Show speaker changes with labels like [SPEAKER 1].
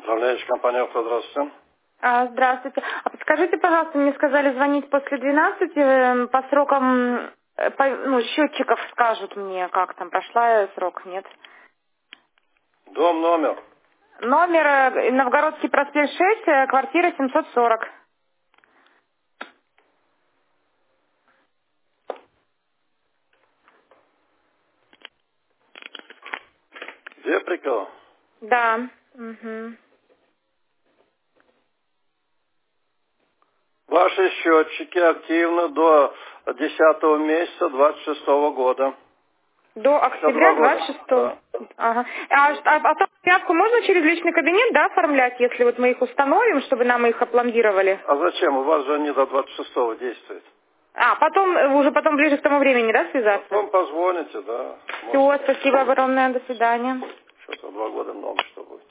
[SPEAKER 1] Управляющая компания «Авто», здравствуйте.
[SPEAKER 2] Здравствуйте. А подскажите, пожалуйста, мне сказали звонить после 12 по срокам, счетчиков скажут мне, как там, прошла срок, нет?
[SPEAKER 1] Дом, номер.
[SPEAKER 2] Номер Новгородский проспект 6, квартира 740.
[SPEAKER 1] Где прикол?
[SPEAKER 2] Да. Угу.
[SPEAKER 1] Ваши счетчики активны до 10 месяца 26 года.
[SPEAKER 2] До
[SPEAKER 1] 52
[SPEAKER 2] октября
[SPEAKER 1] года.
[SPEAKER 2] 26-го.
[SPEAKER 1] Да.
[SPEAKER 2] Ага. А то заявку можно через личный кабинет, да, оформлять, если вот мы их установим, чтобы нам их опломбировали?
[SPEAKER 1] А зачем? У вас же они до 26 действуют.
[SPEAKER 2] Уже потом ближе к тому времени, да, связаться?
[SPEAKER 1] Потом позвоните, да.
[SPEAKER 2] Все,
[SPEAKER 1] Может,
[SPEAKER 2] спасибо огромное, до свидания.
[SPEAKER 1] что-то 2 года много что будет.